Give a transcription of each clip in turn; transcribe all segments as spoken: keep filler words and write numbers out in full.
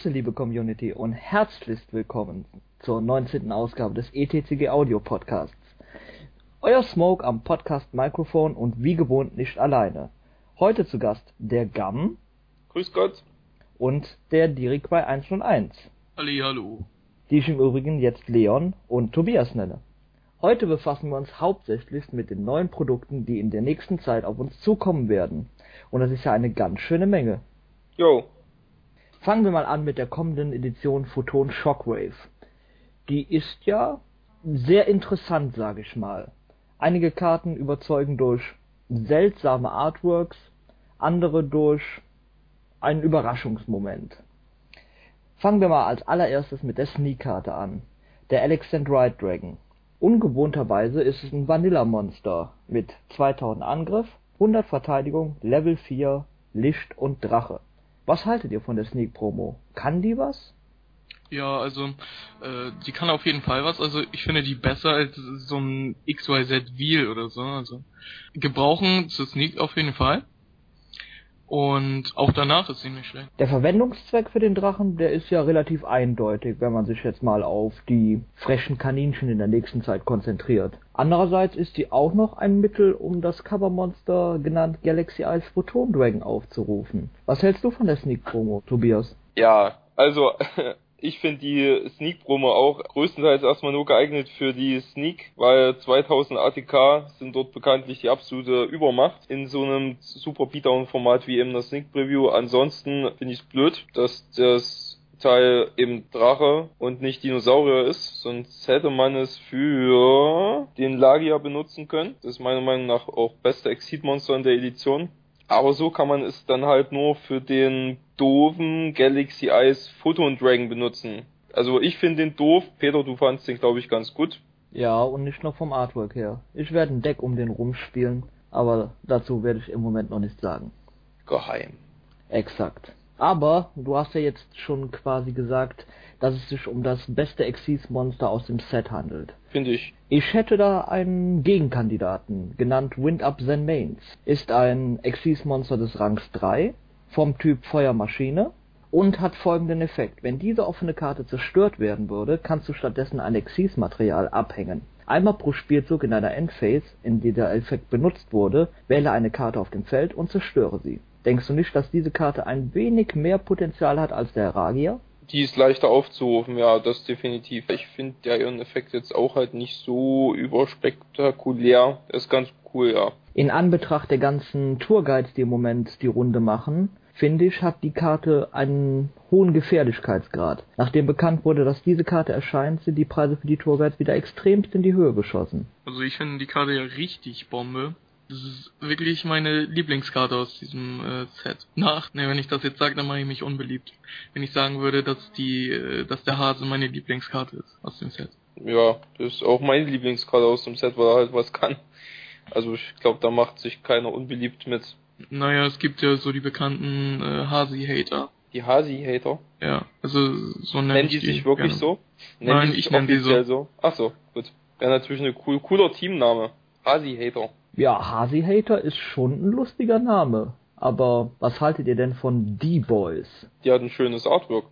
Grüße, liebe Community, und herzlichst willkommen zur neunzehnten Ausgabe des E T C G Audio Podcasts. Euer Smoke am Podcast-Mikrofon und wie gewohnt nicht alleine. Heute zu Gast der Gamm. Grüß Gott. Und der Dirk bei hunderteins. Halli, hallo. Die ich im Übrigen jetzt Leon und Tobias nenne. Heute befassen wir uns hauptsächlich mit den neuen Produkten, die in der nächsten Zeit auf uns zukommen werden. Und das ist ja eine ganz schöne Menge. Jo. Fangen wir mal an mit der kommenden Edition Photon Shockwave. Die ist ja sehr interessant, sage ich mal. Einige Karten überzeugen durch seltsame Artworks, andere durch einen Überraschungsmoment. Fangen wir mal als allererstes mit der Sneak-Karte an. Der Alexandrite Dragon. Ungewohnterweise ist es ein Vanilla-Monster mit zweitausend Angriff, hundert Verteidigung, Level vier, Licht und Drache. Was haltet ihr von der Sneak-Promo? Kann die was? Ja, also, äh, die kann auf jeden Fall was. Also, ich finde die besser als so ein X Y Z Wheel oder so. Also, gebrauchen zu Sneak auf jeden Fall. Und auch danach ist sie nicht schlecht. Der Verwendungszweck für den Drachen, der ist ja relativ eindeutig, wenn man sich jetzt mal auf die frechen Kaninchen in der nächsten Zeit konzentriert. Andererseits ist sie auch noch ein Mittel, um das Covermonster, genannt Galaxy Eyes Photon Dragon, aufzurufen. Was hältst du von der Sneak-Promo, Tobias? Ja, also ich finde die Sneak-Promo auch größtenteils erstmal nur geeignet für die Sneak, weil zweitausend A T K sind dort bekanntlich die absolute Übermacht in so einem super Beatdown-Format wie eben der Sneak-Preview. Ansonsten finde ich es blöd, dass das Teil eben Drache und nicht Dinosaurier ist, sonst hätte man es für den Lagia benutzen können. Das ist meiner Meinung nach auch beste Exceed-Monster in der Edition. Aber so kann man es dann halt nur für den doofen Galaxy Eyes Photon Dragon benutzen. Also ich finde den doof. Peter, du fandst den, glaube ich, ganz gut. Ja, und nicht nur vom Artwork her. Ich werde ein Deck um den rumspielen, aber dazu werde ich im Moment noch nichts sagen. Geheim. Exakt. Aber du hast ja jetzt schon quasi gesagt, dass es sich um das beste Exceed-Monster aus dem Set handelt. Finde ich. Ich hätte da einen Gegenkandidaten, genannt Wind Up Zen Mains. Ist ein Exceed-Monster des Rangs drei, vom Typ Feuermaschine und hat folgenden Effekt. Wenn diese offene Karte zerstört werden würde, kannst du stattdessen ein Exceed-Material abhängen. Einmal pro Spielzug in einer Endphase, in der der Effekt benutzt wurde, wähle eine Karte auf dem Feld und zerstöre sie. Denkst du nicht, dass diese Karte ein wenig mehr Potenzial hat als der Ragia? Die ist leichter aufzurufen, ja, das definitiv. Ich finde ja ihren Effekt jetzt auch halt nicht so überspektakulär. Das ist ganz cool, ja. In Anbetracht der ganzen Tourguides, die im Moment die Runde machen, finde ich, hat die Karte einen hohen Gefährlichkeitsgrad. Nachdem bekannt wurde, dass diese Karte erscheint, sind die Preise für die Tourguides wieder extremst in die Höhe geschossen. Also ich finde die Karte ja richtig Bombe. Das ist wirklich meine Lieblingskarte aus diesem äh, Set. Nach, ne, wenn ich das jetzt sage, dann mache ich mich unbeliebt. Wenn ich sagen würde, dass die, äh, dass der Hase meine Lieblingskarte ist aus dem Set. Ja, das ist auch meine Lieblingskarte aus dem Set, weil er halt was kann. Also ich glaube, da macht sich keiner unbeliebt mit. Naja, es gibt ja so die bekannten äh, Hasi-Hater. Die Hasi-Hater? Ja, also so nennen Nennen die die sich wirklich gerne. so? Nennen Nein, die sich ich nenne die offiziell so. so? Ach so, gut. Wäre natürlich ein cool, cooler Teamname. Hasi-Hater. Ja, Hasi-Hater ist schon ein lustiger Name. Aber was haltet ihr denn von D-Boys? Die hat ein schönes Artwork.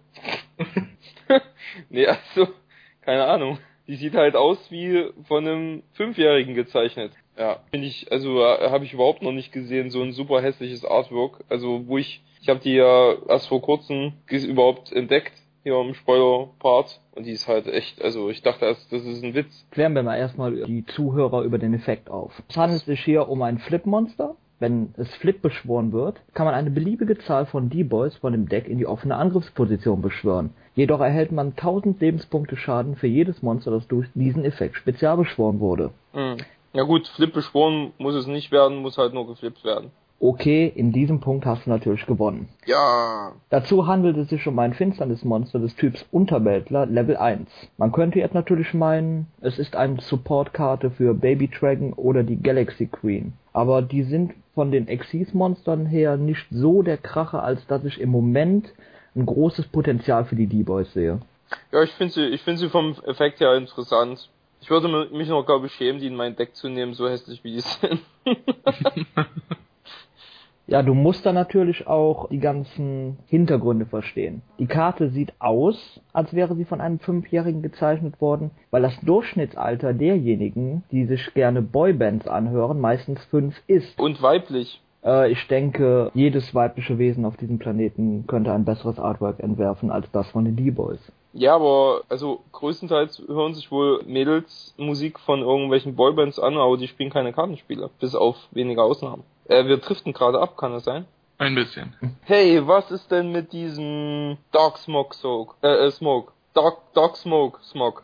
Nee, also, keine Ahnung. Die sieht halt aus wie von einem Fünfjährigen gezeichnet. Ja, finde ich, also habe ich überhaupt noch nicht gesehen, so ein super hässliches Artwork. Also wo ich, ich habe die ja erst vor kurzem überhaupt entdeckt, hier im Spoiler-Part. Und die ist halt echt, also ich dachte erst, das ist ein Witz. Klären wir mal erstmal die Zuhörer über den Effekt auf. Es handelt sich hier um ein Flip-Monster. Wenn es Flip beschworen wird, kann man eine beliebige Zahl von D-Boys von dem Deck in die offene Angriffsposition beschwören. Jedoch erhält man tausend Lebenspunkte Schaden für jedes Monster, das durch diesen Effekt spezial beschworen wurde. Hm. Ja gut, Flip beschworen muss es nicht werden, muss halt nur geflippt werden. Okay, in diesem Punkt hast du natürlich gewonnen. Ja. Dazu handelt es sich um ein Finsternismonster des Typs Unterweltler Level eins. Man könnte jetzt natürlich meinen, es ist eine Supportkarte für Baby Dragon oder die Galaxy Queen. Aber die sind von den Exceed-Monstern her nicht so der Kracher, als dass ich im Moment ein großes Potenzial für die D-Boys sehe. Ja, ich finde sie, ich finde sie vom Effekt her interessant. Ich würde mich noch, glaube ich, schämen, die in mein Deck zu nehmen, so hässlich wie die sind. Ja, du musst da natürlich auch die ganzen Hintergründe verstehen. Die Karte sieht aus, als wäre sie von einem Fünfjährigen gezeichnet worden, weil das Durchschnittsalter derjenigen, die sich gerne Boybands anhören, meistens fünf ist. Und weiblich. Äh, ich denke, jedes weibliche Wesen auf diesem Planeten könnte ein besseres Artwork entwerfen als das von den D-Boys. Ja, aber also größtenteils hören sich wohl Mädels Musik von irgendwelchen Boybands an, aber die spielen keine Kartenspiele, bis auf wenige Ausnahmen. Äh, wir driften gerade ab, kann das sein? Ein bisschen. Hey, was ist denn mit diesem Dark Smoke Soak? Äh, äh, Smoke. Dark, Dark Smoke Smog.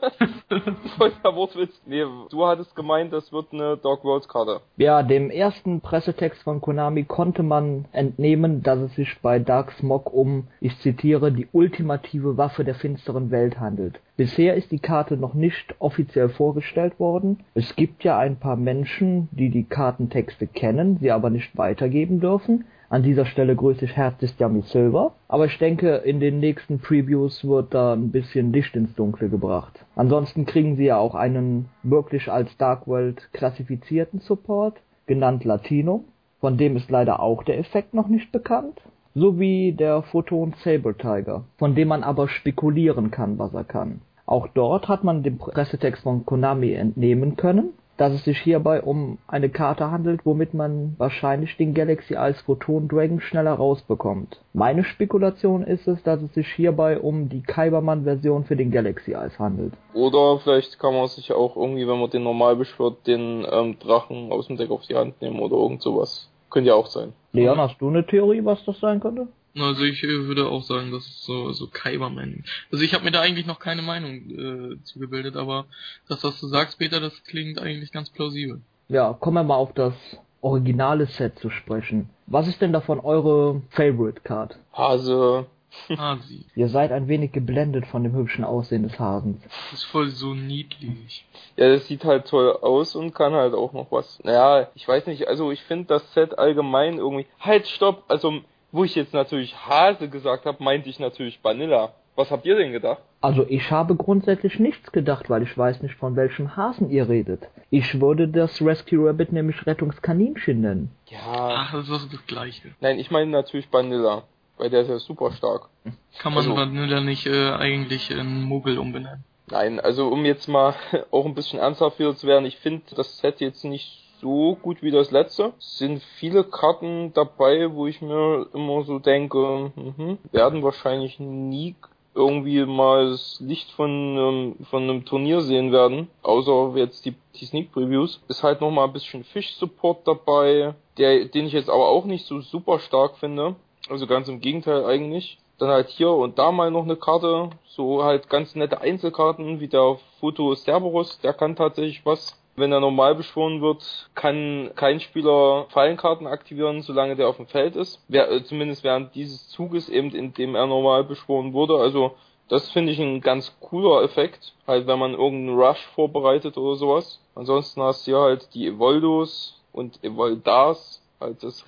Voll der Wortwitz. Nee, du hattest gemeint, das wird eine Dark Worlds Karte. Ja, dem ersten Pressetext von Konami konnte man entnehmen, dass es sich bei Dark Smog um, ich zitiere, die ultimative Waffe der finsteren Welt handelt. Bisher ist die Karte noch nicht offiziell vorgestellt worden. Es gibt ja ein paar Menschen, die die Kartentexte kennen, sie aber nicht weitergeben dürfen. An dieser Stelle grüße ich herzlich Yummy Silver. Aber ich denke, in den nächsten Previews wird da ein bisschen Licht ins Dunkle gebracht. Ansonsten kriegen sie ja auch einen wirklich als Dark World klassifizierten Support, genannt Latino. Von dem ist leider auch der Effekt noch nicht bekannt. Sowie der Photon Saber Tiger, von dem man aber spekulieren kann, was er kann. Auch dort hat man dem Pressetext von Konami entnehmen können, dass es sich hierbei um eine Karte handelt, womit man wahrscheinlich den Galaxy Eyes Photon Dragon schneller rausbekommt. Meine Spekulation ist es, dass es sich hierbei um die Kyberman-Version für den Galaxy Eyes handelt. Oder vielleicht kann man sich auch irgendwie, wenn man den normal beschwört, den ähm, Drachen aus dem Deck auf die Hand nehmen oder irgend sowas. Könnte ja auch sein. Leon, hast du eine Theorie, was das sein könnte? Also ich äh, würde auch sagen, das ist so so Kyberman. Also ich habe mir da eigentlich noch keine Meinung äh, zugebildet, aber das, was du sagst, Peter, das klingt eigentlich ganz plausibel. Ja, kommen wir mal auf das originale Set zu sprechen. Was ist denn davon eure Favorite Card? Hase. Hasi. Ihr seid ein wenig geblendet von dem hübschen Aussehen des Hasens. Das ist voll so niedlich. Ja, das sieht halt toll aus und kann halt auch noch was. Naja, ich weiß nicht, also ich finde das Set allgemein irgendwie... Halt, stopp! Also, wo ich jetzt natürlich Hase gesagt habe, meinte ich natürlich Vanilla. Was habt ihr denn gedacht? Also ich habe grundsätzlich nichts gedacht, weil ich weiß nicht, von welchem Hasen ihr redet. Ich würde das Rescue Rabbit nämlich Rettungskaninchen nennen. Ja. Ach, das ist das Gleiche. Nein, ich meine natürlich Vanilla, weil der ist ja super stark. Kann man Also, Vanilla nicht äh, eigentlich in Muggel umbenennen? Nein, also um jetzt mal auch ein bisschen ernsthaft wieder zu werden, ich finde das Set jetzt nicht so gut wie das letzte. Es sind viele Karten dabei, wo ich mir immer so denke, mh, werden wahrscheinlich nie irgendwie mal das Licht von, ähm, von einem Turnier sehen werden, außer jetzt die, die Sneak Previews. Ist halt nochmal ein bisschen Fish Support dabei, der, den ich jetzt aber auch nicht so super stark finde. Also ganz im Gegenteil eigentlich. Dann halt hier und da mal noch eine Karte, so halt ganz nette Einzelkarten, wie der Photo Cerberus, der kann tatsächlich was. Wenn er normal beschworen wird, kann kein Spieler Fallenkarten aktivieren, solange der auf dem Feld ist. Wer, äh, zumindest während dieses Zuges, eben in dem er normal beschworen wurde. Also das finde ich ein ganz cooler Effekt, halt wenn man irgendeinen Rush vorbereitet oder sowas. Ansonsten hast du hier halt die Evoldos und Evoldars, halt das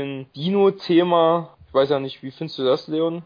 Reptilien-Dino-Thema. Ich weiß ja nicht, wie findest du das, Leon?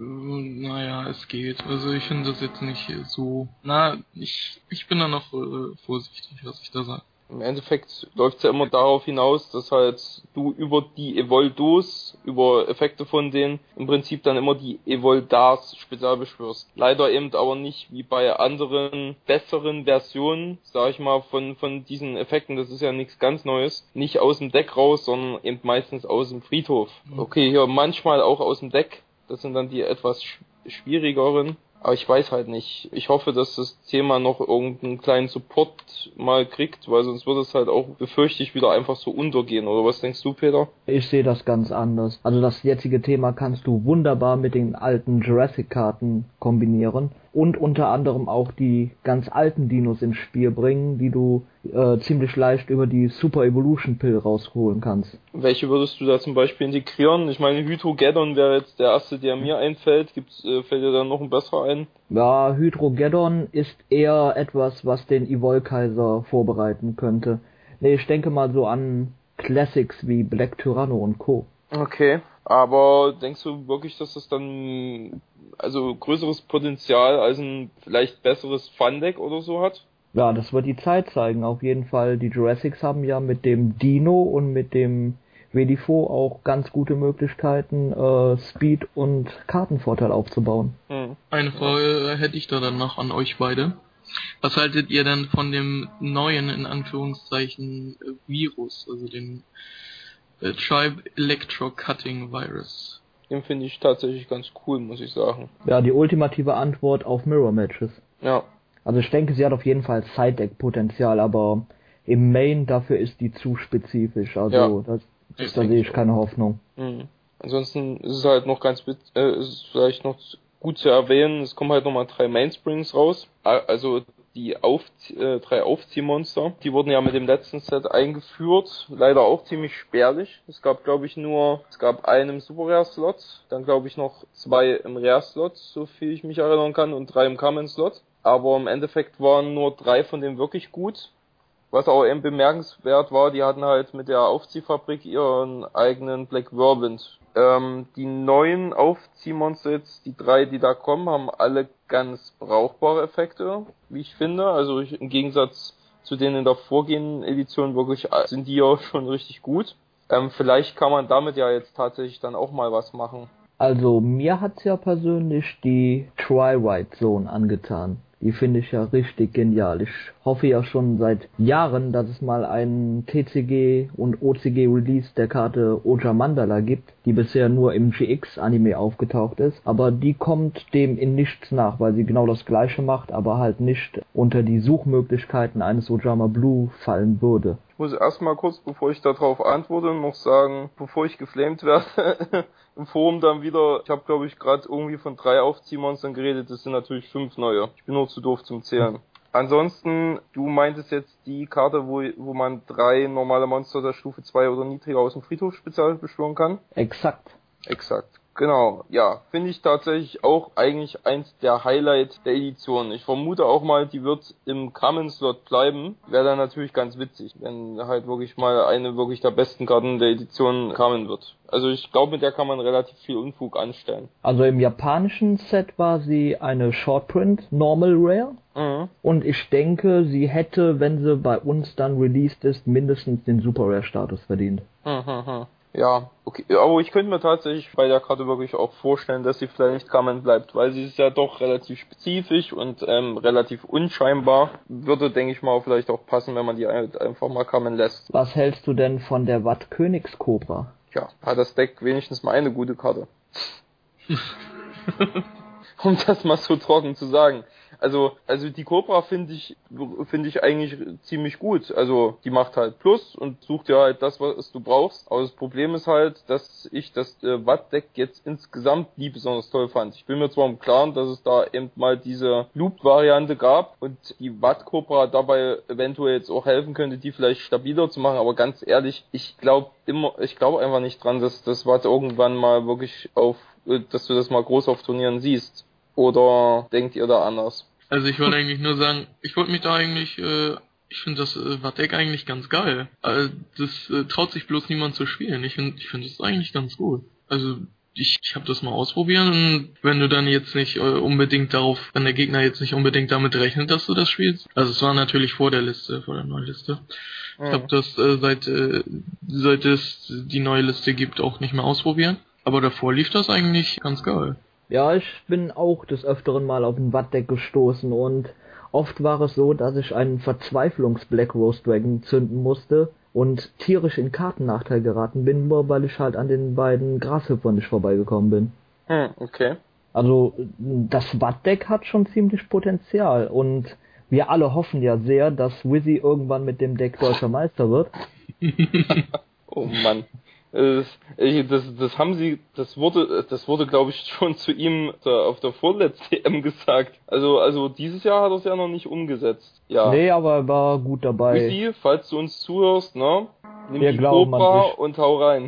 Naja, es geht. Also ich finde das jetzt nicht so... Na, ich ich bin da noch äh, vorsichtig, was ich da sage. Im Endeffekt läuft es ja immer darauf hinaus, dass halt du über die Evoldos, über Effekte von denen, im Prinzip dann immer die Evoldars spezial beschwörst. Leider eben aber nicht wie bei anderen besseren Versionen, sag ich mal, von von diesen Effekten, das ist ja nichts ganz Neues, nicht aus dem Deck raus, sondern eben meistens aus dem Friedhof. Okay, hier manchmal auch aus dem Deck. Das sind dann die etwas schwierigeren. Aber ich weiß halt nicht. Ich hoffe, dass das Thema noch irgendeinen kleinen Support mal kriegt, weil sonst wird es halt auch, befürchte ich, wieder einfach so untergehen. Oder was denkst du, Peter? Ich sehe das ganz anders. Also das jetzige Thema kannst du wunderbar mit den alten Jurassic-Karten kombinieren und unter anderem auch die ganz alten Dinos ins Spiel bringen, die du äh, ziemlich leicht über die Super Evolution Pill rausholen kannst. Welche würdest du da zum Beispiel integrieren? Ich meine, Hydrogeddon wäre jetzt der erste, der mir einfällt. Gibt's, äh, fällt dir da noch ein besserer ein? Ja, Hydrogeddon ist eher etwas, was den Evolkaiser vorbereiten könnte. Nee, ich denke mal so an Classics wie Black Tyranno und Co. Okay, aber denkst du wirklich, dass das dann also größeres Potenzial als ein vielleicht besseres Fun-Deck oder so hat? Ja, das wird die Zeit zeigen, auf jeden Fall. Die Jurassics haben ja mit dem Dino und mit dem W D V auch ganz gute Möglichkeiten, äh, Speed und Kartenvorteil aufzubauen. Hm. Eine Frage hätte ich da dann noch an euch beide. Was haltet ihr denn von dem neuen, in Anführungszeichen, Virus, also dem äh, Tribe Electro Cutting Virus? Den finde ich tatsächlich ganz cool, muss ich sagen. Ja, die ultimative Antwort auf Mirror Matches. Ja. Also ich denke, sie hat auf jeden Fall Side-Deck-Potenzial, aber im Main dafür ist die zu spezifisch. Also ja. das, das, da sehe ich keine Hoffnung. Mhm. Ansonsten ist es halt noch ganz, äh, ist es vielleicht noch gut zu erwähnen, es kommen halt nochmal drei Mainsprings raus. Also die Aufzie- äh, drei Aufziehmonster, die wurden ja mit dem letzten Set eingeführt, leider auch ziemlich spärlich. Es gab, glaube ich, nur, es gab einen im Super Rare Slot, dann glaube ich noch zwei im Rare Slot, so viel ich mich erinnern kann, und drei im Common Slot. Aber im Endeffekt waren nur drei von denen wirklich gut. Was auch eben bemerkenswert war, die hatten halt mit der Aufziehfabrik ihren eigenen Black Whirlwind. Ähm, die neuen Aufziehmonster jetzt, die drei, die da kommen, haben alle ganz brauchbare Effekte, wie ich finde. Also ich, im Gegensatz zu denen in der vorgehenden Edition wirklich sind die ja schon richtig gut. Ähm, vielleicht kann man damit ja jetzt tatsächlich dann auch mal was machen. Also mir hat's ja persönlich die Tri-Ride Zone angetan. Die finde ich ja richtig genial. Ich hoffe ja schon seit Jahren, dass es mal einen T C G und O C G Release der Karte Oja Mandala gibt, die bisher nur im G X-Anime aufgetaucht ist. Aber die kommt dem in nichts nach, weil sie genau das Gleiche macht, aber halt nicht unter die Suchmöglichkeiten eines Ojama Blue fallen würde. Ich muss erstmal kurz, bevor ich darauf antworte, noch sagen, bevor ich geflamed werde, im Forum dann wieder, ich habe glaube ich gerade irgendwie von drei Aufziehmonstern geredet, das sind natürlich fünf neue. Ich bin nur zu doof zum Zählen. Ansonsten, du meintest jetzt die Karte, wo wo man drei normale Monster der Stufe zwei oder niedriger aus dem Friedhof spezial beschwören kann? Exakt. Exakt. Genau, ja, finde ich tatsächlich auch eigentlich eins der Highlights der Edition. Ich vermute auch mal, die wird im Common Slot bleiben. Wäre dann natürlich ganz witzig, wenn halt wirklich mal eine wirklich der besten Karten der Edition Common wird. Also ich glaube, mit der kann man relativ viel Unfug anstellen. Also im japanischen Set war sie eine Shortprint Normal Rare. Mhm. Und ich denke, sie hätte, wenn sie bei uns dann released ist, mindestens den Super Rare Status verdient. Mhm. Ja, okay, aber ich könnte mir tatsächlich bei der Karte wirklich auch vorstellen, dass sie vielleicht nicht Common bleibt, weil sie ist ja doch relativ spezifisch und ähm, relativ unscheinbar. Würde, denke ich mal, vielleicht auch passen, wenn man die einfach mal Common lässt. Was hältst du denn von der Watt Königskobra? Ja, hat das Deck wenigstens mal eine gute Karte. Um das mal so trocken zu sagen. Also, also die Cobra finde ich, finde ich eigentlich ziemlich gut. Also, die macht halt Plus und sucht ja halt das, was du brauchst. Aber das Problem ist halt, dass ich das äh, Watt-Deck jetzt insgesamt nie besonders toll fand. Ich bin mir zwar im Klaren, dass es da eben mal diese Loop-Variante gab und die Watt-Cobra dabei eventuell jetzt auch helfen könnte, die vielleicht stabiler zu machen. Aber ganz ehrlich, ich glaube immer, ich glaube einfach nicht dran, dass das Watt irgendwann mal wirklich auf, dass du das mal groß auf Turnieren siehst. Oder denkt ihr da anders? Also ich wollte eigentlich nur sagen, ich wollte mich da eigentlich, äh, ich finde das äh, Watt-Deck eigentlich ganz geil. Also das äh, traut sich bloß niemand zu spielen. Ich finde ich finde das eigentlich ganz gut. Also ich, ich habe das mal ausprobiert und wenn du dann jetzt nicht äh, unbedingt darauf, wenn der Gegner jetzt nicht unbedingt damit rechnet, dass du das spielst. Also es war natürlich vor der Liste, vor der neuen Liste. Mhm. Ich habe das äh, seit, äh, seit es die neue Liste gibt auch nicht mehr ausprobiert. Aber davor lief das eigentlich ganz geil. Ja, ich bin auch des Öfteren mal auf ein Watt-Deck gestoßen und oft war es so, dass ich einen Verzweiflungs-Black Rose Dragon zünden musste und tierisch in Kartennachteil geraten bin, nur weil ich halt an den beiden Grashüpfern nicht vorbeigekommen bin. Hm, okay. Also das Watt-Deck hat schon ziemlich Potenzial und wir alle hoffen ja sehr, dass Wizzy irgendwann mit dem Deck deutscher Meister wird. Oh Mann. Das, das, das haben sie, das wurde, das wurde, glaube ich, schon zu ihm da auf der vorletzten E M gesagt. Also, also dieses Jahr hat er es ja noch nicht umgesetzt. Ja. Nee, aber er war gut dabei. Wizzy, falls du uns zuhörst, ne? Nimm Wir die glauben Cobra an dich. und hau rein.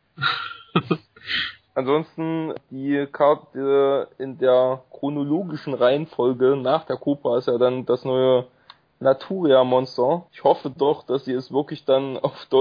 Ansonsten die Karte in der chronologischen Reihenfolge nach der Cobra ist ja dann das neue Naturia-Monster. Ich hoffe doch, dass sie es wirklich dann auf Deutsch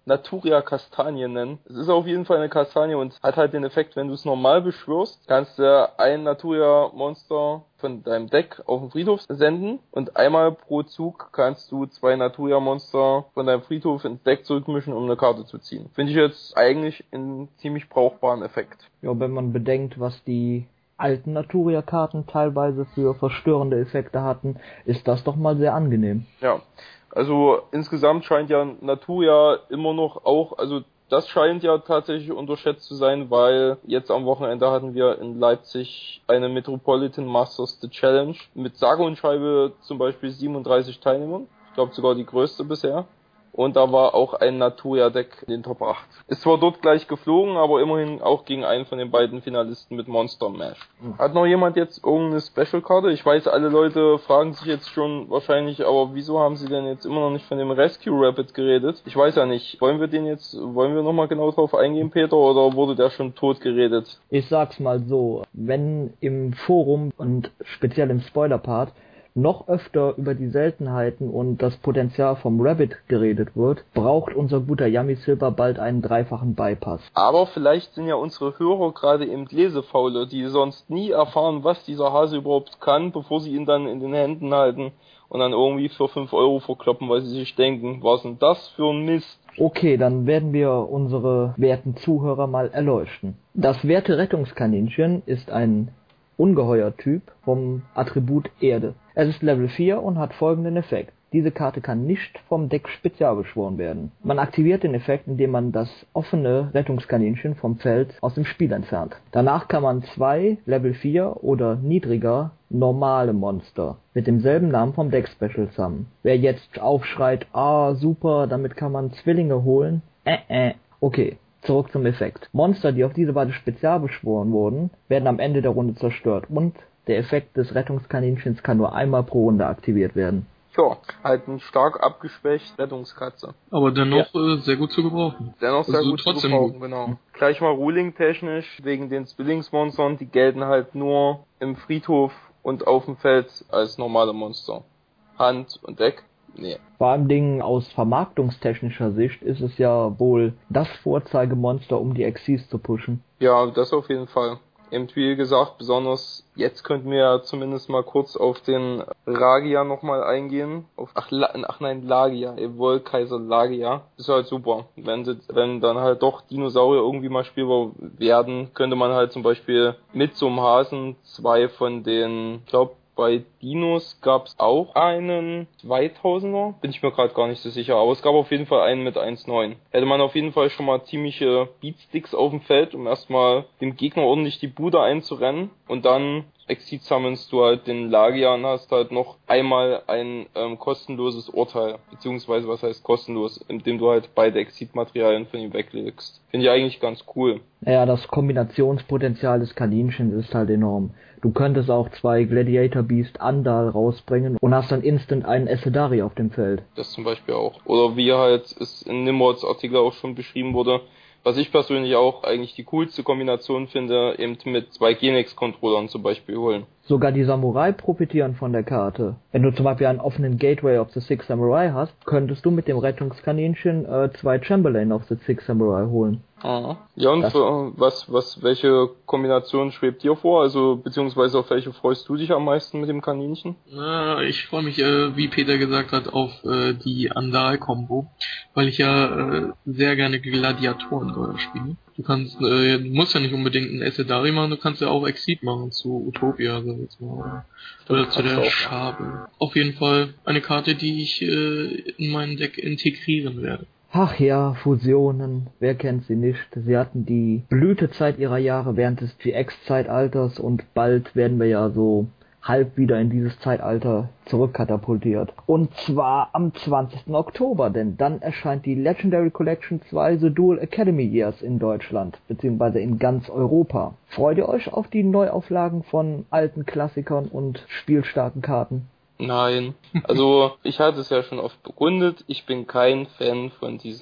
Naturia Kastanie nennen. Es ist auf jeden Fall eine Kastanie und hat halt den Effekt, wenn du es normal beschwörst, kannst du ein Naturia Monster von deinem Deck auf den Friedhof senden und einmal pro Zug kannst du zwei Naturia Monster von deinem Friedhof ins Deck zurückmischen, um eine Karte zu ziehen. Finde ich jetzt eigentlich einen ziemlich brauchbaren Effekt. Ja, wenn man bedenkt, was die alten Naturia-Karten teilweise für verstörende Effekte hatten, ist das doch mal sehr angenehm. Ja, also insgesamt scheint ja Naturia immer noch auch, also das scheint ja tatsächlich unterschätzt zu sein, weil jetzt am Wochenende hatten wir in Leipzig eine Metropolitan Masters The Challenge mit sage und schreibe zum Beispiel siebenunddreißig Teilnehmern. Ich glaube sogar die größte bisher. Und da war auch ein Naturia-Deck in den Top acht. Ist zwar dort gleich geflogen, aber immerhin auch gegen einen von den beiden Finalisten mit Monster Mash. Mhm. Hat noch jemand jetzt irgendeine Special-Karte? Ich weiß, alle Leute fragen sich jetzt schon wahrscheinlich, aber wieso haben sie denn jetzt immer noch nicht von dem Rescue Rapid geredet? Ich weiß ja nicht. Wollen wir den jetzt, wollen wir nochmal genau drauf eingehen, Peter, oder wurde der schon tot geredet? Ich sag's mal so, wenn im Forum und speziell im Spoiler-Part noch öfter über die Seltenheiten und das Potenzial vom Rabbit geredet wird, braucht unser guter Yummy Silver bald einen dreifachen Bypass. Aber vielleicht sind ja unsere Hörer gerade eben Lesefaule, die sonst nie erfahren, was dieser Hase überhaupt kann, bevor sie ihn dann in den Händen halten und dann irgendwie für fünf Euro verkloppen, weil sie sich denken, was denn das für ein Mist? Okay, dann werden wir unsere werten Zuhörer mal erleuchten. Das werte Rettungskaninchen ist ein Ungeheuer-Typ vom Attribut Erde. Es ist Level vier und hat folgenden Effekt. Diese Karte kann nicht vom Deck spezial beschworen werden. Man aktiviert den Effekt, indem man das offene Rettungskaninchen vom Feld aus dem Spiel entfernt. Danach kann man zwei Level vier oder niedriger normale Monster mit demselben Namen vom Deck-Special sammeln. Wer jetzt aufschreit, ah super, damit kann man Zwillinge holen, äh äh, okay. Zurück zum Effekt. Monster, die auf diese Weise spezial beschworen wurden, werden am Ende der Runde zerstört und der Effekt des Rettungskaninchens kann nur einmal pro Runde aktiviert werden. Ja, halt ein stark abgeschwächt Rettungskatze. Aber dennoch ja. äh, sehr gut zu gebrauchen. Dennoch sehr also gut trotzdem zu gebrauchen, gut. Genau. Gleich mal ruling-technisch, wegen den Zwillingsmonstern, die gelten halt nur im Friedhof und auf dem Feld als normale Monster. Hand und Deck. Nee. Vor allem Dingen aus vermarktungstechnischer Sicht ist es ja wohl das Vorzeigemonster, um die Xyz zu pushen. Ja, das auf jeden Fall. Eben wie gesagt, besonders jetzt könnten wir ja zumindest mal kurz auf den Ragia nochmal eingehen. Auf, ach, La, ach nein, Lagia, jawohl, Kaiser Lagia. Ist halt super. Wenn, wenn dann halt doch Dinosaurier irgendwie mal spielbar werden, könnte man halt zum Beispiel mit so einem Hasen zwei von den, ich glaube, bei Dinos gab's auch einen zweitausender, bin ich mir gerade gar nicht so sicher, aber es gab auf jeden Fall einen mit eins Komma neun. Hätte man auf jeden Fall schon mal ziemliche Beatsticks auf dem Feld, um erstmal dem Gegner ordentlich die Bude einzurennen und dann Exit summonst du halt den Lagia und hast halt noch einmal ein ähm, kostenloses Urteil, beziehungsweise was heißt kostenlos, indem du halt beide Exit-Materialien von ihm weglegst. Finde ich eigentlich ganz cool. Ja, das Kombinationspotenzial des Kaninchens ist halt enorm. Du könntest auch zwei Gladiator Beast Andal rausbringen und hast dann instant einen Essedari auf dem Feld. Das zum Beispiel auch. Oder wie halt es in Nimrods Artikel auch schon beschrieben wurde, was ich persönlich auch eigentlich die coolste Kombination finde, eben mit zwei Genex-Controllern zum Beispiel holen. Sogar die Samurai profitieren von der Karte. Wenn du zum Beispiel einen offenen Gateway of the Six Samurai hast, könntest du mit dem Rettungskaninchen äh, zwei Chamberlain of the Six Samurai holen. Aha. Ja, und das für, was, was, welche Kombination schwebt dir vor? Also, beziehungsweise auf welche freust du dich am meisten mit dem Kaninchen? Na, ich freue mich, äh, wie Peter gesagt hat, auf äh, die Andal-Kombo, weil ich ja äh, sehr gerne Gladiatoren spiele. Du kannst, äh, du musst ja nicht unbedingt ein Essedari machen, du kannst ja auch Exit machen zu Utopia, sag ich jetzt mal. Oder zu der Schabel. Auf jeden Fall eine Karte, die ich äh, in mein Deck integrieren werde. Ach ja, Fusionen, wer kennt sie nicht? Sie hatten die Blütezeit ihrer Jahre während des G X-Zeitalters und bald werden wir ja so halb wieder in dieses Zeitalter zurückkatapultiert. Und zwar am zwanzigsten Oktober, denn dann erscheint die Legendary Collection zwei The Dual Academy Years in Deutschland, beziehungsweise in ganz Europa. Freut ihr euch auf die Neuauflagen von alten Klassikern und spielstarken Karten? Nein. Also, ich hatte es ja schon oft begründet, ich bin kein Fan von diesen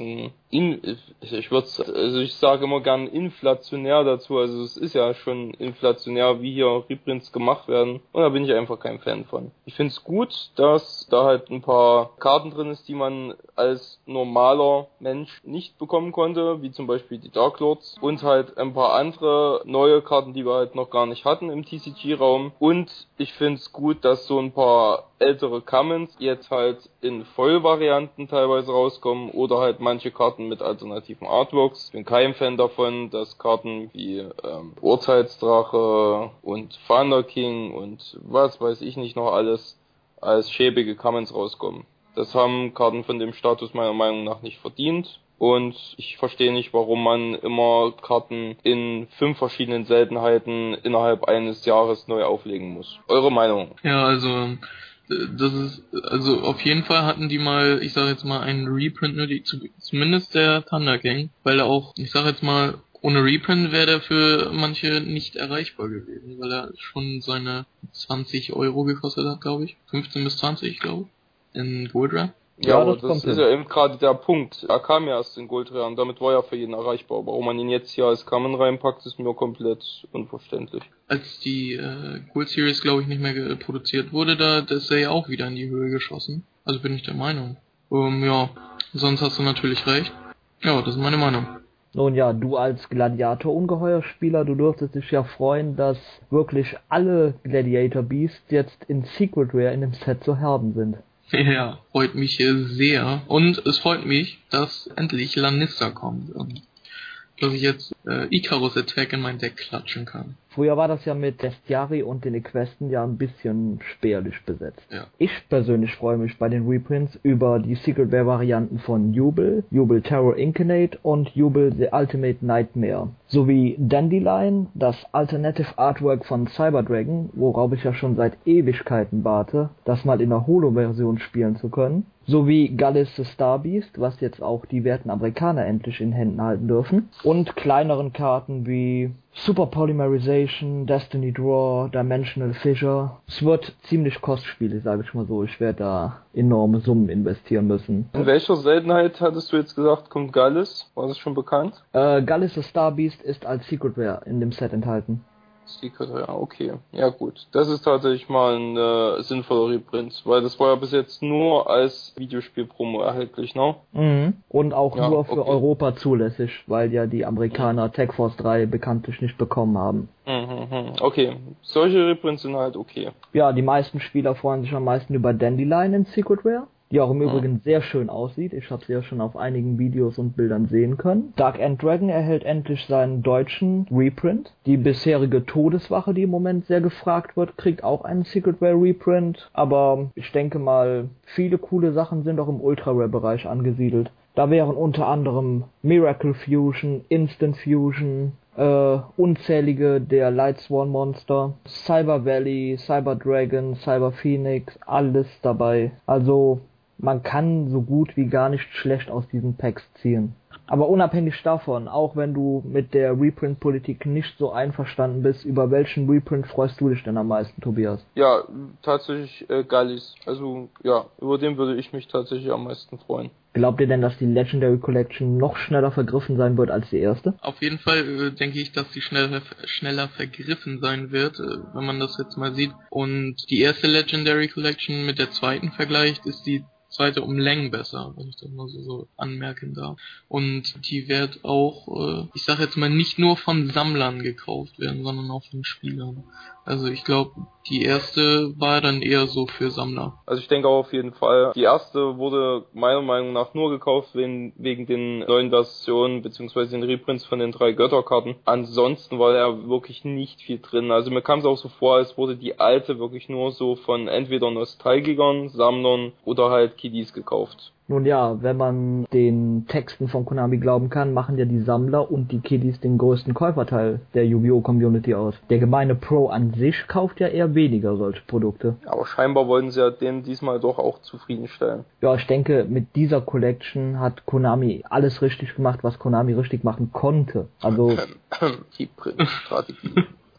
in, ich würde, also ich sage immer gern inflationär dazu, also es ist ja schon inflationär, wie hier Reprints gemacht werden, und da bin ich einfach kein Fan von. Ich finde es gut, dass da halt ein paar Karten drin ist, die man als normaler Mensch nicht bekommen konnte, wie zum Beispiel die Dark Lords, und halt ein paar andere neue Karten, die wir halt noch gar nicht hatten im T C G-Raum, und ich finde es gut, dass so ein paar ältere Commons jetzt halt in Vollvarianten teilweise rauskommen oder halt manche Karten mit alternativen Artworks. Ich bin kein Fan davon, dass Karten wie ähm, Urteilsdrache und Thunder King und was weiß ich nicht noch alles als schäbige Commons rauskommen. Das haben Karten von dem Status meiner Meinung nach nicht verdient. Und ich verstehe nicht, warum man immer Karten in fünf verschiedenen Seltenheiten innerhalb eines Jahres neu auflegen muss. Eure Meinung? Ja, also das ist, also auf jeden Fall hatten die mal, ich sage jetzt mal, einen Reprint nötig, zumindest der Thunder King, weil er auch, ich sage jetzt mal, ohne Reprint wäre der für manche nicht erreichbar gewesen, weil er schon seine zwanzig Euro gekostet hat, glaube ich. fünfzehn bis zwanzig, glaube ich, in Gold Rare. Ja, ja, aber das, das ist ja eben gerade der Punkt. Er kam ja erst in Gold Rare und damit war er für jeden erreichbar. Warum man ihn jetzt hier als Common reinpackt, ist mir komplett unverständlich. Als die äh, Gold Series, glaube ich, nicht mehr ge- produziert wurde, da das ist er ja auch wieder in die Höhe geschossen. Also bin ich der Meinung. Ähm, ja, sonst hast du natürlich recht. Ja, das ist meine Meinung. Nun ja, du als Gladiator-Ungeheuer-Spieler, du dürftest dich ja freuen, dass wirklich alle Gladiator Beasts jetzt in Secret Rare in dem Set zu haben sind. Ja, freut mich sehr. Und es freut mich, dass endlich Lannister kommt und dass ich jetzt äh, Icarus Attack in mein Deck klatschen kann. Früher war das ja mit Bestiari und den Equesten ja ein bisschen spärlich besetzt. Ja. Ich persönlich freue mich bei den Reprints über die Secret Rare Varianten von Jubel, Jubel Terror Incarnate und Jubel The Ultimate Nightmare. Sowie Dandelion, das Alternative Artwork von Cyber Dragon, worauf ich ja schon seit Ewigkeiten warte, das mal in der Holo-Version spielen zu können. Sowie Gallis the Starbeast, was jetzt auch die werten Amerikaner endlich in Händen halten dürfen. Und kleineren Karten wie Super Polymerization, Destiny Draw, Dimensional Fissure. Es wird ziemlich kostspielig, sage ich mal so. Ich werde da enorme Summen investieren müssen. In welcher Seltenheit hattest du jetzt gesagt, kommt Gallis? War das schon bekannt? Äh, Gallis the Starbeast ist als Secret Rare in dem Set enthalten. Secret, ja, okay. Ja gut, das ist tatsächlich mal ein äh, sinnvoller Reprint, weil das war ja bis jetzt nur als Videospiel-Promo erhältlich, ne? Mhm. Und auch ja, nur für okay. Europa zulässig, weil ja die Amerikaner mhm. Tech Force drei bekanntlich nicht bekommen haben. Mhm, okay, solche Reprints sind halt okay. Ja, die meisten Spieler freuen sich am meisten über Dandelion in Secret Rare, die auch im Übrigen mhm. sehr schön aussieht. Ich habe sie ja schon auf einigen Videos und Bildern sehen können. Dark End Dragon erhält endlich seinen deutschen Reprint. Die bisherige Todeswache, die im Moment sehr gefragt wird, kriegt auch einen Secret Rare Reprint. Aber ich denke mal, viele coole Sachen sind auch im Ultra Rare Bereich angesiedelt. Da wären unter anderem Miracle Fusion, Instant Fusion, äh, unzählige der Lightsworn Monster, Cyber Valley, Cyber Dragon, Cyber Phoenix, alles dabei. Also man kann so gut wie gar nicht schlecht aus diesen Packs ziehen. Aber unabhängig davon, auch wenn du mit der Reprint-Politik nicht so einverstanden bist, über welchen Reprint freust du dich denn am meisten, Tobias? Ja, tatsächlich äh, Gallis. Also ja, über den würde ich mich tatsächlich am meisten freuen. Glaubt ihr denn, dass die Legendary Collection noch schneller vergriffen sein wird als die erste? Auf jeden Fall äh, denke ich, dass die schneller, schneller vergriffen sein wird, äh, wenn man das jetzt mal sieht. Und die erste Legendary Collection mit der zweiten vergleicht, ist die zweite um Längen besser, wenn ich das mal so, so anmerken darf. Und die wird auch, äh, ich sage jetzt mal, nicht nur von Sammlern gekauft werden, sondern auch von Spielern. Also ich glaube, die erste war dann eher so für Sammler. Also ich denke auch auf jeden Fall. Die erste wurde meiner Meinung nach nur gekauft wegen, wegen den neuen Versionen beziehungsweise den Reprints von den drei Götterkarten. Ansonsten war da wirklich nicht viel drin. Also mir kam es auch so vor, als wurde die alte wirklich nur so von entweder Nostalgikern, Sammlern oder halt Kiddies gekauft. Nun ja, wenn man den Texten von Konami glauben kann, machen ja die Sammler und die Kiddies den größten Käuferteil der Yu-Gi-Oh! Community aus. Der gemeine Pro an sich kauft ja eher weniger solche Produkte. Aber scheinbar wollen sie ja den diesmal doch auch zufriedenstellen. Ja, ich denke, mit dieser Collection hat Konami alles richtig gemacht, was Konami richtig machen konnte. Also die Strategie.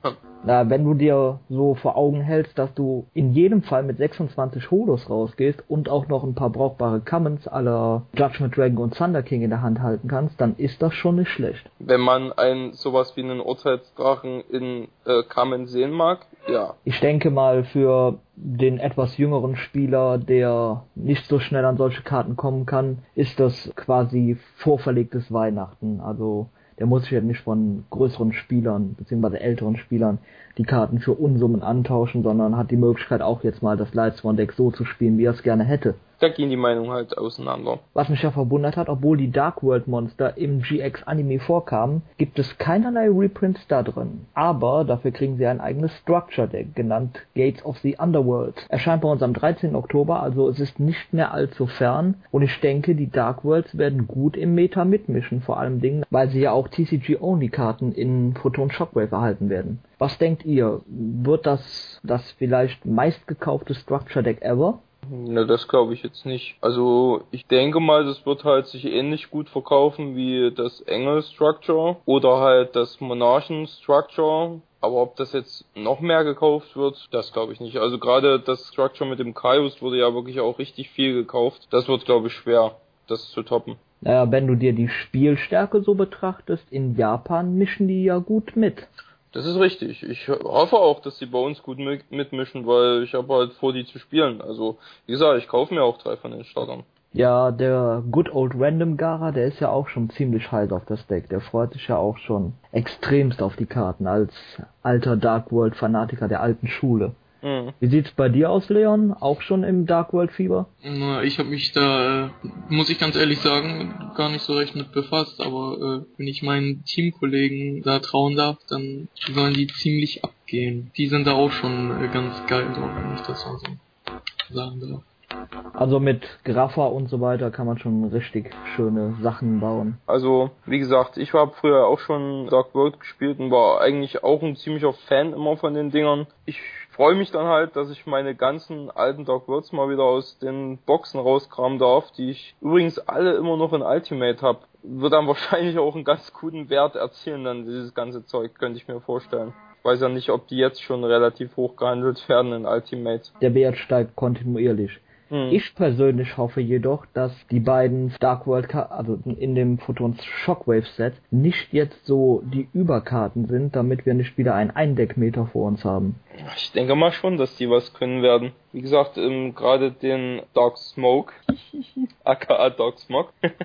kann. Na, wenn du dir so vor Augen hältst, dass du in jedem Fall mit sechsundzwanzig Holos rausgehst und auch noch ein paar brauchbare Commons aller Judgment Dragon und Thunder King in der Hand halten kannst, dann ist das schon nicht schlecht. Wenn man ein sowas wie einen Urteilsdrachen in äh, Common sehen mag, ja. Ich denke mal, für den etwas jüngeren Spieler, der nicht so schnell an solche Karten kommen kann, ist das quasi vorverlegtes Weihnachten. Also der muss sich ja nicht von größeren Spielern bzw. älteren Spielern die Karten für Unsummen antauschen, sondern hat die Möglichkeit auch jetzt mal das Lightsworn-Deck so zu spielen, wie er es gerne hätte. Da gehen die Meinungen halt auseinander. Was mich ja verwundert hat, obwohl die Dark World Monster im G X Anime vorkamen, gibt es keinerlei Reprints da drin. Aber dafür kriegen sie ein eigenes Structure Deck, genannt Gates of the Underworld. Erscheint bei uns am dreizehnten Oktober, also es ist nicht mehr allzu fern. Und ich denke, die Dark Worlds werden gut im Meta mitmischen, vor allem Dingen, weil sie ja auch T C G-Only-Karten in Photon Shockwave erhalten werden. Was denkt ihr? Wird das das vielleicht meistgekaufte Structure Deck ever? Ne, das glaube ich jetzt nicht. Also ich denke mal, das wird halt sich ähnlich gut verkaufen wie das Engel Structure oder halt das Monarchen Structure. Aber ob das jetzt noch mehr gekauft wird, das glaube ich nicht. Also gerade das Structure mit dem Kaius wurde ja wirklich auch richtig viel gekauft. Das wird, glaube ich, schwer, das zu toppen. Naja, wenn du dir die Spielstärke so betrachtest, in Japan mischen die ja gut mit. Das ist richtig. Ich hoffe auch, dass sie bei uns gut mitmischen, weil ich habe halt vor, die zu spielen. Also, wie gesagt, ich kaufe mir auch drei von den Startern. Ja, der Good Old Random Gara, der ist ja auch schon ziemlich heiß auf das Deck. Der freut sich ja auch schon extremst auf die Karten als alter Dark World Fanatiker der alten Schule. Mhm. Wie sieht's bei dir aus, Leon? Auch schon im Dark World Fieber? Na, ich habe mich da, äh, muss ich ganz ehrlich sagen, gar nicht so recht mit befasst, aber äh, wenn ich meinen Teamkollegen da trauen darf, dann sollen die ziemlich abgehen. Die sind da auch schon äh, ganz geil drauf, wenn ich das mal so sagen darf. Also mit Grapha und so weiter kann man schon richtig schöne Sachen bauen. Also, wie gesagt, ich habe früher auch schon Dark World gespielt und war eigentlich auch ein ziemlicher Fan immer von den Dingern. Ich freue mich dann halt, dass ich meine ganzen alten Dark Worlds mal wieder aus den Boxen rauskramen darf, die ich übrigens alle immer noch in Ultimate habe. Wird dann wahrscheinlich auch einen ganz guten Wert erzielen, dann dieses ganze Zeug, könnte ich mir vorstellen. Ich weiß ja nicht, ob die jetzt schon relativ hoch gehandelt werden in Ultimate. Der Wert steigt kontinuierlich. Ich persönlich hoffe jedoch, dass die beiden Dark World, also in dem Photons Shockwave Set, nicht jetzt so die Überkarten sind, damit wir nicht wieder ein Eindeckmeter vor uns haben. Ich denke mal schon, dass die was können werden. Wie gesagt, ähm, gerade den Dark Smoke, aka Dark Smog,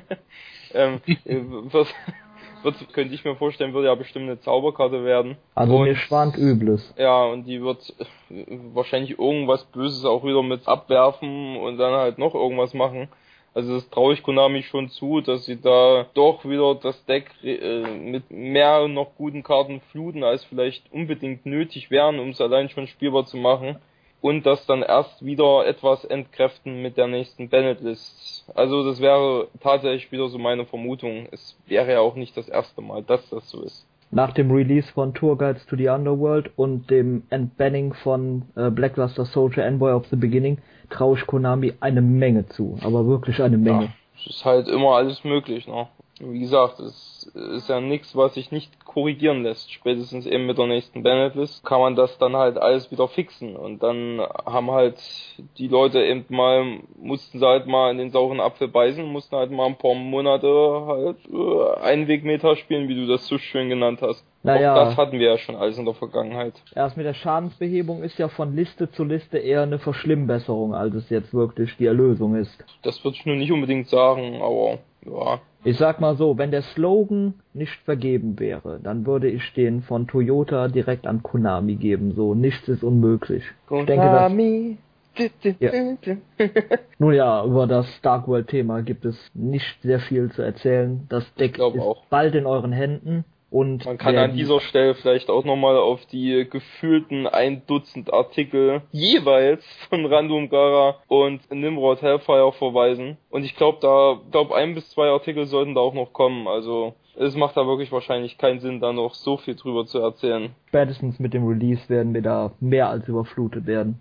ähm, was... Wird, könnte ich mir vorstellen, würde ja bestimmt eine Zauberkarte werden. Also mir schwant Übles. Ja, und die wird wahrscheinlich irgendwas Böses auch wieder mit abwerfen und dann halt noch irgendwas machen. Also das traue ich Konami schon zu, dass sie da doch wieder das Deck äh, mit mehr noch guten Karten fluten, als vielleicht unbedingt nötig wären, um es allein schon spielbar zu machen. Und das dann erst wieder etwas entkräften mit der nächsten Banned-List. Also das wäre tatsächlich wieder so meine Vermutung. Es wäre ja auch nicht das erste Mal, dass das so ist. Nach dem Release von Tour Guides to the Underworld und dem Entbanning von äh, Blackluster Soldier Envoy of the Beginning traue ich Konami eine Menge zu. Aber wirklich eine Menge. Ja, es ist halt immer alles möglich, ne? Wie gesagt, es ist ja nichts, was sich nicht korrigieren lässt. Spätestens eben mit der nächsten Banned-List kann man das dann halt alles wieder fixen. Und dann haben halt die Leute eben mal, mussten sie halt mal in den sauren Apfel beißen, mussten halt mal ein paar Monate halt äh, Einwegmeter spielen, wie du das so schön genannt hast. Naja, auch das hatten wir ja schon alles in der Vergangenheit. Erst mit der Schadensbehebung ist ja von Liste zu Liste eher eine Verschlimmbesserung, als es jetzt wirklich die Erlösung ist. Das würde ich nur nicht unbedingt sagen, aber ja. Ich sag mal so, wenn der Slogan nicht vergeben wäre, dann würde ich den von Toyota direkt an Konami geben. So, nichts ist unmöglich. Konami. Ich denke, das, ja. Nun ja, über das Dark World Thema gibt es nicht sehr viel zu erzählen. Das Deck ist auch. bald in euren Händen. Und man kann an dieser Stelle vielleicht auch nochmal auf die gefühlten ein Dutzend Artikel jeweils von Random Gara und Nimrod Hellfire verweisen. Und ich glaube, da, glaube ein bis zwei Artikel sollten da auch noch kommen. Also es macht da wirklich wahrscheinlich keinen Sinn, da noch so viel drüber zu erzählen. Spätestens mit dem Release werden wir da mehr als überflutet werden.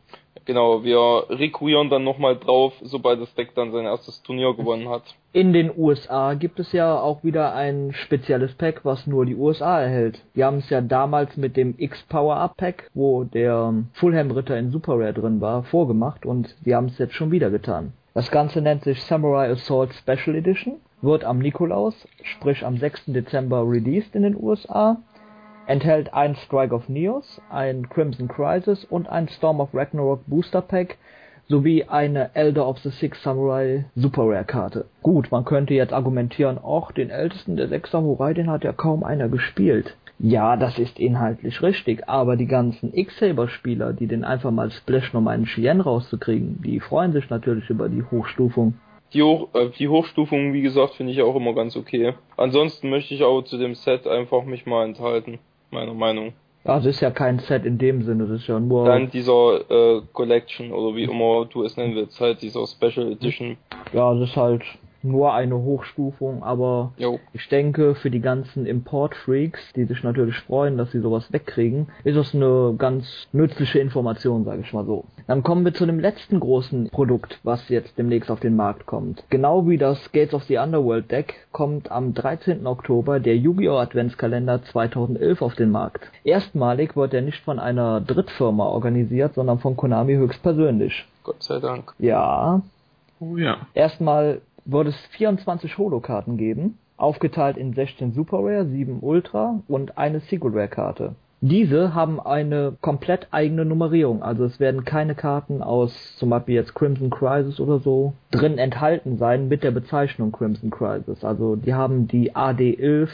genau, wir rekurrieren dann nochmal drauf, sobald das Deck dann sein erstes Turnier gewonnen hat. In den U S A gibt es ja auch wieder ein spezielles Pack, was nur die U S A erhält. Die haben es ja damals mit dem X-Power-Up-Pack, wo der Fulham-Ritter in Super Rare drin war, vorgemacht und die haben es jetzt schon wieder getan. Das Ganze nennt sich Samurai Assault Special Edition, wird am Nikolaus, sprich am sechsten Dezember released in den U S A. Enthält ein Strike of Neos, ein Crimson Crisis und ein Storm of Ragnarok Booster Pack sowie eine Elder of the Six Samurai Super Rare Karte. Gut, man könnte jetzt argumentieren, och, den ältesten der sechs Samurai, den hat ja kaum einer gespielt. Ja, das ist inhaltlich richtig, aber die ganzen X-Saber-Spieler, die den einfach mal splashen, um einen Chien rauszukriegen, die freuen sich natürlich über die Hochstufung. Die, Hoch, äh, die Hochstufung, wie gesagt, finde ich auch immer ganz okay. Ansonsten möchte ich auch zu dem Set einfach mich mal enthalten. Meiner Meinung. Ja, es ist ja kein Set in dem Sinne, das ist ja nur... Dann dieser äh, Collection, oder wie immer du es nennen willst, halt dieser Special Edition. Ja, es ist halt nur eine Hochstufung, aber jo. Ich denke, für die ganzen Import-Freaks, die sich natürlich freuen, dass sie sowas wegkriegen, ist es eine ganz nützliche Information, sage ich mal so. Dann kommen wir zu dem letzten großen Produkt, was jetzt demnächst auf den Markt kommt. Genau wie das Gates of the Underworld Deck kommt am dreizehnten Oktober der Yu-Gi-Oh! Adventskalender zweitausendelf auf den Markt. Erstmalig wird er nicht von einer Drittfirma organisiert, sondern von Konami höchstpersönlich. Gott sei Dank. Ja. Oh ja. Erstmal wird es vierundzwanzig Holo-Karten geben, aufgeteilt in sechzehn Super Rare, sieben Ultra und eine Secret Rare Karte. Diese haben eine komplett eigene Nummerierung, also es werden keine Karten aus zum Beispiel jetzt Crimson Crisis oder so drin enthalten sein mit der Bezeichnung Crimson Crisis. Also die haben die A D elf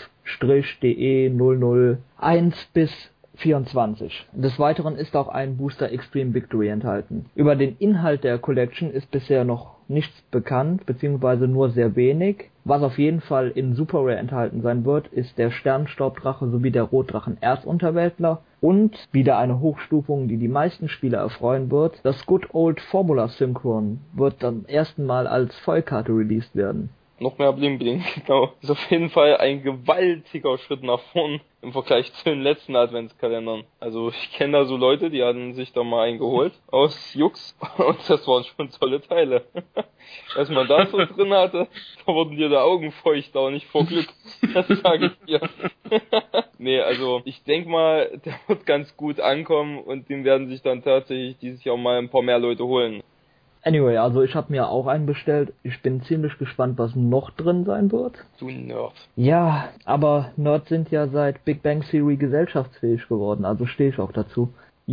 D E null null eins bis vierundzwanzig. Des Weiteren ist auch ein Booster Extreme Victory enthalten. Über den Inhalt der Collection ist bisher noch nichts bekannt, beziehungsweise nur sehr wenig. Was auf jeden Fall in Super Rare enthalten sein wird, ist der Sternstaubdrache sowie der Rotdrachen Erzunterweltler und wieder eine Hochstufung, die die meisten Spieler erfreuen wird. Das Good Old Formula Synchron wird zum ersten Mal als Vollkarte released werden. Noch mehr Bling Bling, genau. Ist auf jeden Fall ein gewaltiger Schritt nach vorn im Vergleich zu den letzten Adventskalendern. Also ich kenne da so Leute, die hatten sich da mal einen geholt aus Jux und das waren schon tolle Teile. Als man das so drin hatte, da wurden dir die Augen feucht, auch nicht vor Glück. Das sage ich dir. Nee, also ich denke mal, der wird ganz gut ankommen und den werden sich dann tatsächlich dieses Jahr mal ein paar mehr Leute holen. Anyway, also ich habe mir auch einen bestellt. Ich bin ziemlich gespannt, was noch drin sein wird. Du Nerd. Ja, aber Nerds sind ja seit Big Bang Theory gesellschaftsfähig geworden, also stehe ich auch dazu.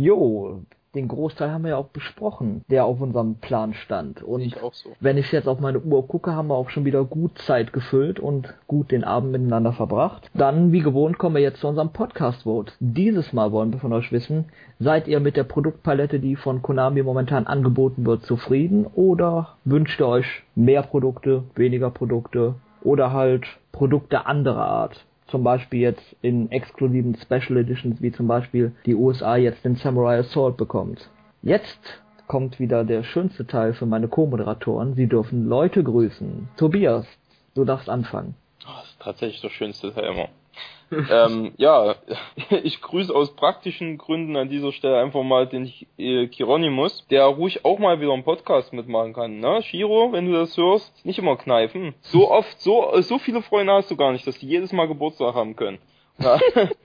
Jo, den Großteil haben wir ja auch besprochen, der auf unserem Plan stand. Und ich auch so. Wenn ich jetzt auf meine Uhr gucke, haben wir auch schon wieder gut Zeit gefüllt und gut den Abend miteinander verbracht. Dann, wie gewohnt, kommen wir jetzt zu unserem Podcast-Vote. Dieses Mal wollen wir von euch wissen, seid ihr mit der Produktpalette, die von Konami momentan angeboten wird, zufrieden oder wünscht ihr euch mehr Produkte, weniger Produkte oder halt Produkte anderer Art? Zum Beispiel jetzt in exklusiven Special Editions, wie zum Beispiel die U S A jetzt den Samurai Assault bekommt. Jetzt kommt wieder der schönste Teil für meine Co-Moderatoren. Sie dürfen Leute grüßen. Tobias, du darfst anfangen. Oh, das ist tatsächlich der schönste Teil immer. ähm, ja, ich grüße aus praktischen Gründen an dieser Stelle einfach mal den äh, Hieronymus, der ruhig auch mal wieder einen Podcast mitmachen kann, ne? Shiro, wenn du das hörst, nicht immer kneifen. So oft, so so viele Freunde hast du gar nicht, dass die jedes Mal Geburtstag haben können. Ja.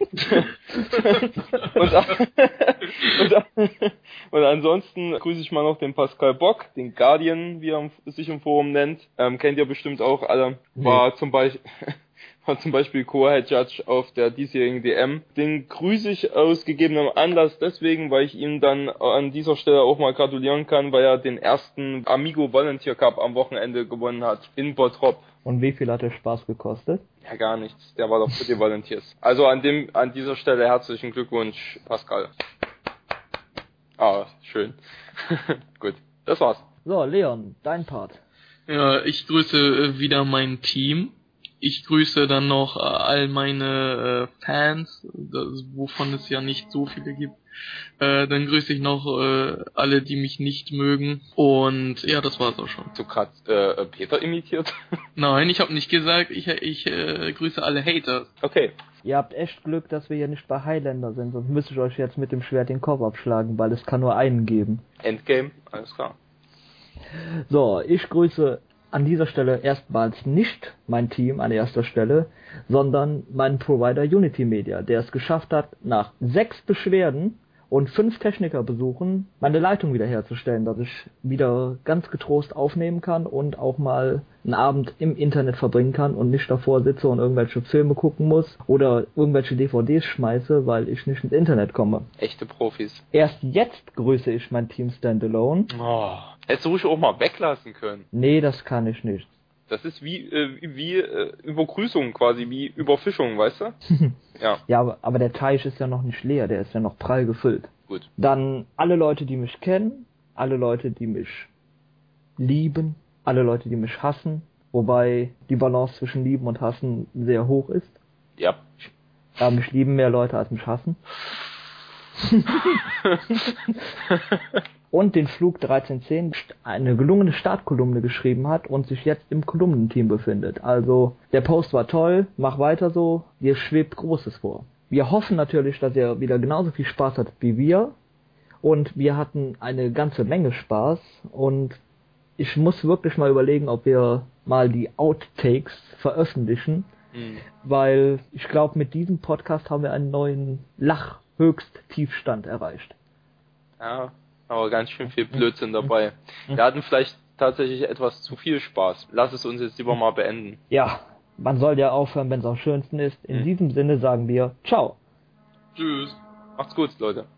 und, und, und ansonsten grüße ich mal noch den Pascal Bock, den Guardian, wie er sich im Forum nennt. Ähm, kennt ihr bestimmt auch alle. War nee. zum Beispiel... war zum Beispiel Co-Head Judge auf der diesjährigen D M. Den grüße ich aus gegebenem Anlass deswegen, weil ich ihm dann an dieser Stelle auch mal gratulieren kann, weil er den ersten Amigo Volunteer Cup am Wochenende gewonnen hat in Bottrop. Und wie viel hat der Spaß gekostet? Ja, gar nichts. Der war doch für die Volunteers. Also an dem, an dieser Stelle herzlichen Glückwunsch, Pascal. Ah, schön. Gut, das war's. So, Leon, dein Part. Ja, ich grüße wieder mein Team. ich grüße dann noch all meine äh, Fans, das, wovon es ja nicht so viele gibt. Äh, dann grüße ich noch äh, alle, die mich nicht mögen. Und ja, das war's auch schon. Hast du gerade äh, Peter imitiert? Nein, ich habe nicht gesagt, ich, ich äh, grüße alle Haters. Okay. Ihr habt echt Glück, dass wir hier nicht bei Highlander sind, sonst müsste ich euch jetzt mit dem Schwert den Kopf abschlagen, weil es kann nur einen geben. Endgame, alles klar. So, ich grüße an dieser Stelle erstmals nicht mein Team an erster Stelle, sondern meinen Provider Unity Media, der es geschafft hat, nach sechs Beschwerden und fünf Technikerbesuchen meine Leitung wiederherzustellen, dass ich wieder ganz getrost aufnehmen kann und auch mal einen Abend im Internet verbringen kann und nicht davor sitze und irgendwelche Filme gucken muss oder irgendwelche D V Ds schmeiße, weil ich nicht ins Internet komme. Echte Profis. Erst jetzt grüße ich mein Team Standalone. Oh, hättest du ruhig auch mal weglassen können. Nee, das kann ich nicht. Das ist wie äh, wie äh, Übergrüßung quasi, wie Überfischung, weißt du? Ja. Ja, aber, aber der Teich ist ja noch nicht leer, der ist ja noch prall gefüllt. Gut. Dann alle Leute, die mich kennen, alle Leute, die mich lieben, alle Leute, die mich hassen, wobei die Balance zwischen lieben und hassen sehr hoch ist. Ja. Ja, mich lieben mehr Leute als mich hassen. Und den Flug dreizehn zehn eine gelungene Startkolumne geschrieben hat und sich jetzt im Kolumnenteam befindet. Also, der Post war toll, mach weiter so, dir schwebt Großes vor. Wir hoffen natürlich, dass ihr wieder genauso viel Spaß hattet wie wir. Und wir hatten eine ganze Menge Spaß. Und ich muss wirklich mal überlegen, ob wir mal die Outtakes veröffentlichen. Mhm. Weil ich glaube, mit diesem Podcast haben wir einen neuen Lach-Höchst-Tiefstand erreicht. Ja, aber ganz schön viel Blödsinn dabei. Wir hatten vielleicht tatsächlich etwas zu viel Spaß. Lass es uns jetzt lieber mal beenden. Ja, man soll ja aufhören, wenn es am schönsten ist. In hm. diesem Sinne sagen wir Ciao. Tschüss. Macht's gut, Leute.